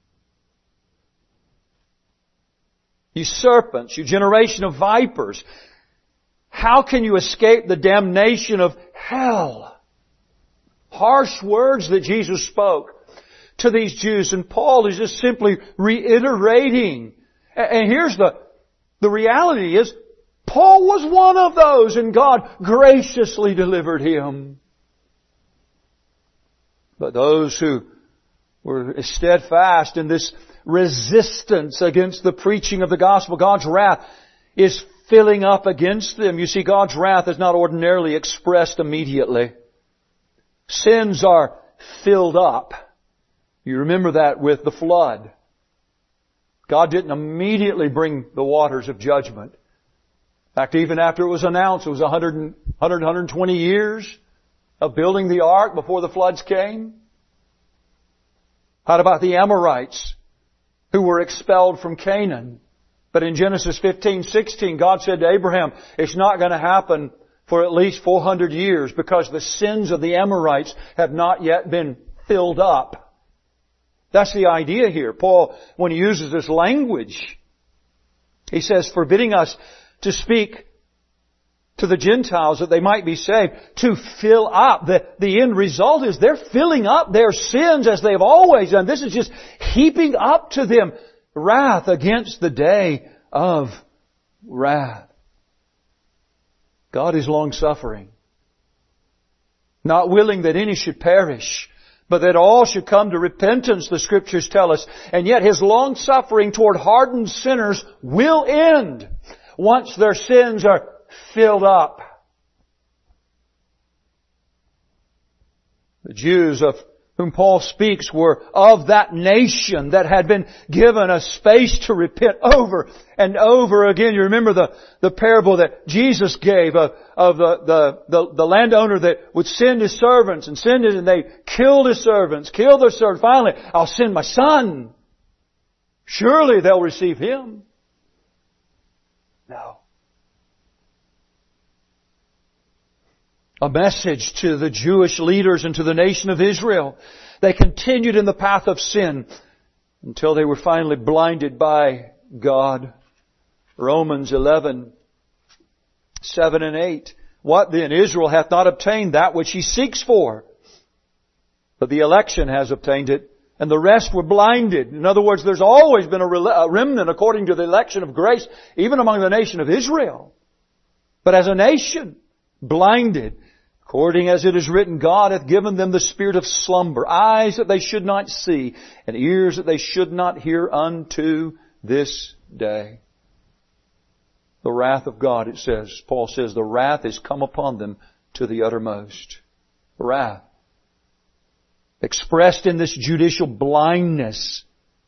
You serpents, you generation of vipers. How can you escape the damnation of hell? Harsh words that Jesus spoke to these Jews, and Paul is just simply reiterating. And here's the, the reality is, Paul was one of those, and God graciously delivered him. But those who were steadfast in this resistance against the preaching of the gospel, God's wrath is filling up against them. You see, God's wrath is not ordinarily expressed immediately. Sins are filled up. You remember that with the flood. God didn't immediately bring the waters of judgment. In fact, even after it was announced, it was one hundred, one hundred, one hundred twenty years of building the ark before the floods came. How about the Amorites who were expelled from Canaan? But in Genesis fifteen sixteen, God said to Abraham, it's not going to happen for at least four hundred years because the sins of the Amorites have not yet been filled up. That's the idea here. Paul, when he uses this language, he says, forbidding us to speak to the Gentiles that they might be saved, to fill up. The, the end result is they're filling up their sins as they've always done. This is just heaping up to them wrath against the day of wrath. God is long-suffering, not willing that any should perish, but that all should come to repentance, the Scriptures tell us. And yet His long-suffering toward hardened sinners will end once their sins are filled up. The Jews of whom Paul speaks were of that nation that had been given a space to repent over and over again. You remember the, the parable that Jesus gave of, of the, the, the, the landowner that would send his servants and send it, and they killed his servants, killed their servants. Finally, I'll send my son. Surely they'll receive him. No. A message to the Jewish leaders and to the nation of Israel. They continued in the path of sin until they were finally blinded by God. Romans eleven, seven and eight. What then? Israel hath not obtained that which he seeks for, but the election has obtained it, and the rest were blinded. In other words, there's always been a remnant according to the election of grace, even among the nation of Israel. But as a nation, blinded. According as it is written, God hath given them the spirit of slumber, eyes that they should not see, and ears that they should not hear unto this day. The wrath of God, it says, Paul says, the wrath is come upon them to the uttermost. Wrath. Expressed in this judicial blindness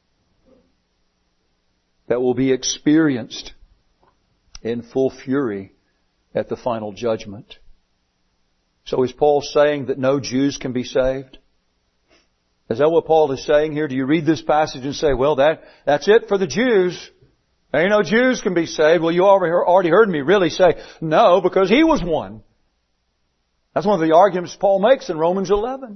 that will be experienced in full fury at the final judgment. So is Paul saying that no Jews can be saved? Is that what Paul is saying here? Do you read this passage and say, well, that, that's it for the Jews. There ain't no Jews can be saved. Well, you already heard me really say, no, because he was one. That's one of the arguments Paul makes in Romans eleven.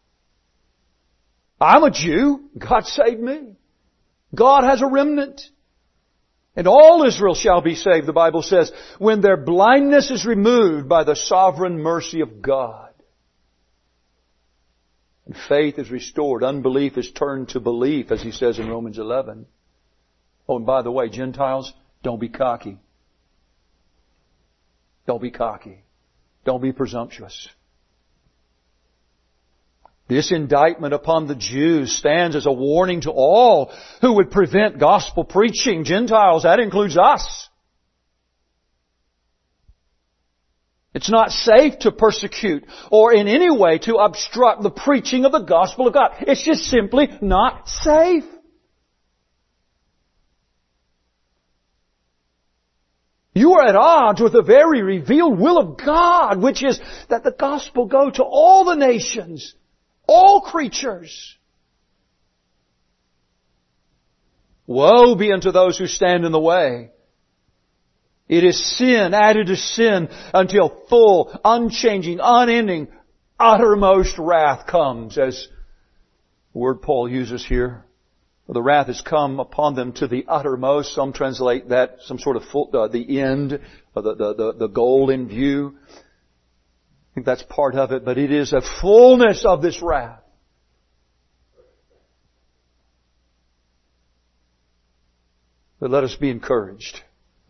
I'm a Jew. God saved me. God has a remnant. And all Israel shall be saved, the Bible says, when their blindness is removed by the sovereign mercy of God. And faith is restored. Unbelief is turned to belief, as he says in Romans eleven. Oh, and by the way, Gentiles, don't be cocky. Don't be cocky. Don't be presumptuous. This indictment upon the Jews stands as a warning to all who would prevent gospel preaching. Gentiles, that includes us. It's not safe to persecute or in any way to obstruct the preaching of the gospel of God. It's just simply not safe. You are at odds with the very revealed will of God, which is that the gospel go to all the nations, all creatures. Woe be unto those who stand in the way. It is sin added to sin until full, unchanging, unending, uttermost wrath comes, as the word Paul uses here. The wrath has come upon them to the uttermost. Some translate that some sort of full, uh, the end, or the, the, the, the goal in view. I think that's part of it, but it is a fullness of this wrath. But let us be encouraged.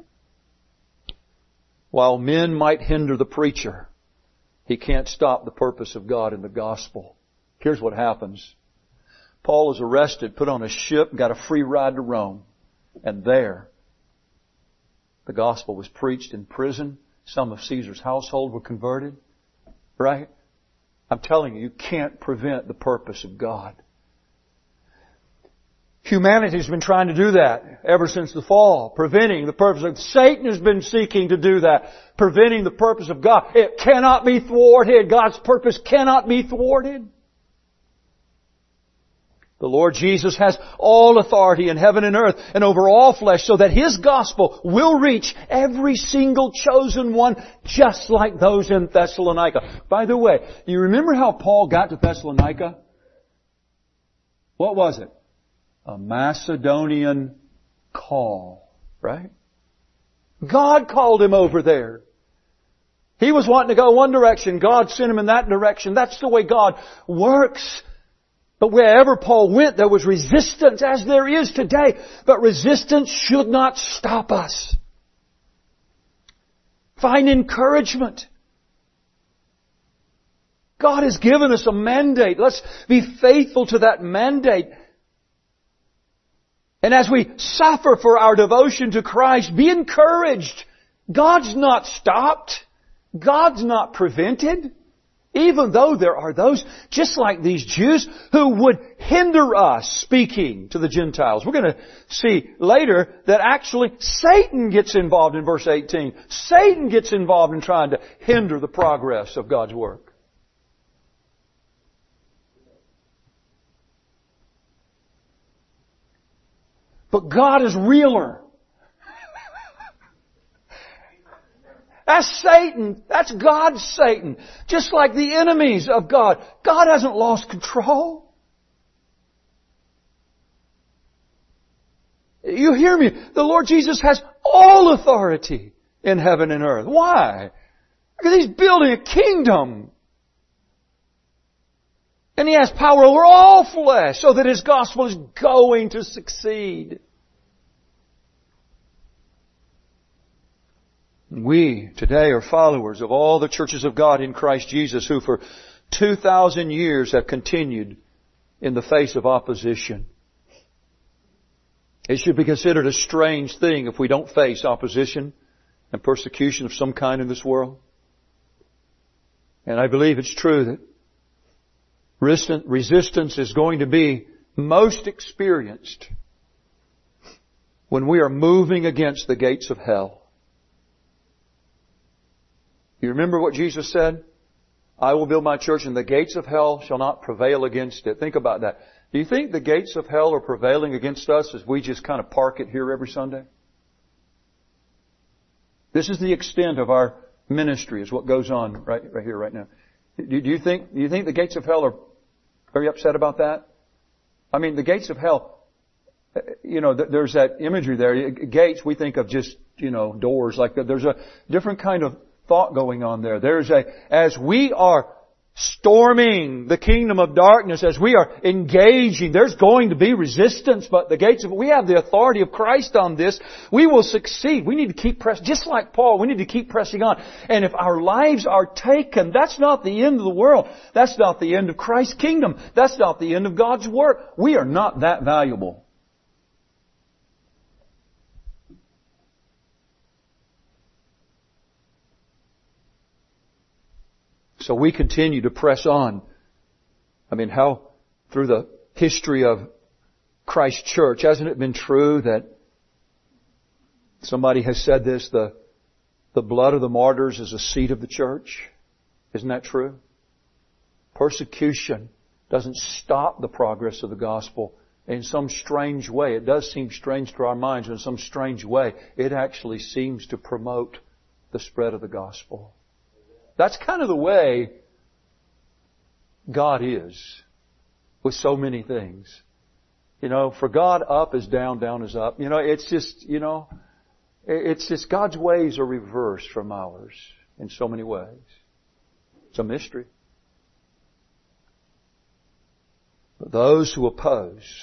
While men might hinder the preacher, he can't stop the purpose of God in the gospel. Here's what happens. Paul is arrested, put on a ship, got a free ride to Rome. And there, the gospel was preached in prison. Some of Caesar's household were converted. Right? I'm telling you, you can't prevent the purpose of God. Humanity's been trying to do that ever since the fall, preventing the purpose of... Satan has been seeking to do that, preventing the purpose of God. It cannot be thwarted. God's purpose cannot be thwarted. The Lord Jesus has all authority in heaven and earth and over all flesh, so that His gospel will reach every single chosen one, just like those in Thessalonica. By the way, do you remember how Paul got to Thessalonica? What was it? A Macedonian call, right? God called him over there. He was wanting to go one direction. God sent him in that direction. That's the way God works. But wherever Paul went, there was resistance, as there is today. But resistance should not stop us. Find encouragement. God has given us a mandate. Let's be faithful to that mandate. And as we suffer for our devotion to Christ, be encouraged. God's not stopped. God's not prevented. Even though there are those, just like these Jews, who would hinder us speaking to the Gentiles. We're going to see later that actually Satan gets involved in verse eighteen. Satan gets involved in trying to hinder the progress of God's work. But God is realer. That's Satan. That's God's Satan. Just like the enemies of God. God hasn't lost control. You hear me? The Lord Jesus has all authority in heaven and earth. Why? Because He's building a kingdom. And He has power over all flesh so that His gospel is going to succeed. We today are followers of all the churches of God in Christ Jesus who for two thousand years have continued in the face of opposition. It should be considered a strange thing if we don't face opposition and persecution of some kind in this world. And I believe it's true that resistance is going to be most experienced when we are moving against the gates of hell. You remember what Jesus said? I will build my church and the gates of hell shall not prevail against it. Think about that. Do you think the gates of hell are prevailing against us as we just kind of park it here every Sunday? This is the extent of our ministry, is what goes on right, right here, right now. Do, do you think, do you think the gates of hell are very upset about that? I mean, the gates of hell, you know, there's that imagery there. Gates, we think of just, you know, doors like that. There's a different kind of thought going on there. There's a, as we are storming the kingdom of darkness, as we are engaging, there's going to be resistance, but the gates of, we have the authority of Christ on this. We will succeed. We need to keep pressing, just like Paul, we need to keep pressing on. And if our lives are taken, that's not the end of the world. That's not the end of Christ's kingdom. That's not the end of God's work. We are not that valuable. So we continue to press on. I mean, how, through the history of Christ's church, hasn't it been true that somebody has said this, the, the blood of the martyrs is a seed of the church? Isn't that true? Persecution doesn't stop the progress of the gospel. In some strange way, it does seem strange to our minds, but in some strange way, it actually seems to promote the spread of the gospel. That's kind of the way God is with so many things. You know, for God, up is down, down is up. You know, it's just, you know, it's just God's ways are reversed from ours in so many ways. It's a mystery. But those who oppose,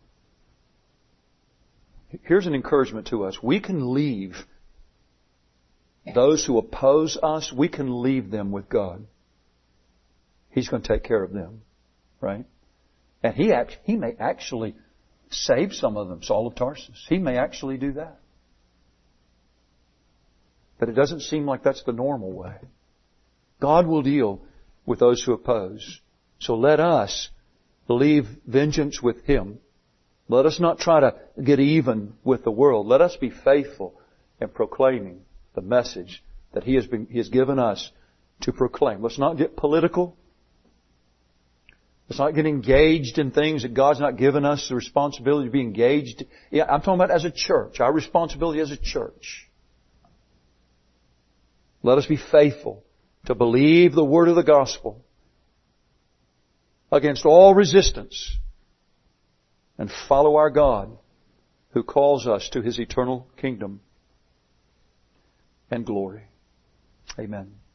here's an encouragement to us. We can leave those who oppose us, we can leave them with God. He's going to take care of them. Right? And He act, He may actually save some of them, Saul of Tarsus. He may actually do that. But it doesn't seem like that's the normal way. God will deal with those who oppose. So let us leave vengeance with Him. Let us not try to get even with the world. Let us be faithful in proclaiming the message that He has been, He has given us to proclaim. Let's not get political. Let's not get engaged in things that God's not given us the responsibility to be engaged. Yeah, I'm talking about as a church, our responsibility as a church. Let us be faithful to believe the word of the gospel against all resistance and follow our God who calls us to His eternal kingdom and glory. Amen.